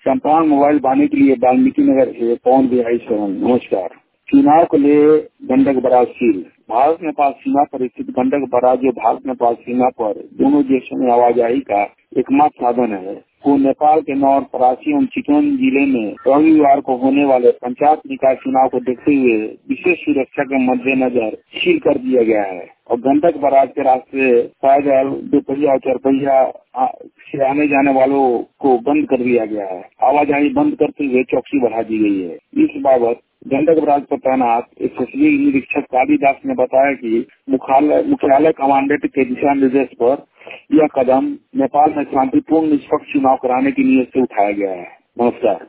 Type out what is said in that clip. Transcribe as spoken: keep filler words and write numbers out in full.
Champaran mobile पाने के लिए वाल्मीकि नगर से पवन बिहारी शरण। नमस्कार। चुनाव को ले गंडक बराज सील। भारत नेपाल सीमा पर स्थित गंडक बराज जो भारत नेपाल सीमा पर दोनों देशों में आवाजाही का एकमात्र साधन है, वो नेपाल के नौर परासी एवं चितवन जिले में रविवार को होने वाले पंचायत निकाय चुनाव को देखते हुए विशेष सुरक्षा के मद्देनजर सील कर दिया गया है और गंडक बराज के रास्ते पैदल, दोपहिया और चरपहिया से आने जाने वालों को बंद कर दिया गया है। आवाजाही बंद करते हुए चौकसी बढ़ा दी गई है। इस बाबत गंडक बराज पर तैनात एसएसबी निरीक्षक कालीदास ने बताया कि मुख्यालय मुख्यालय कमांडेंट के दिशा निर्देश पर यह कदम नेपाल में शांतिपूर्ण निष्पक्ष चुनाव कराने की नीयत से उठाया गया है। नमस्कार।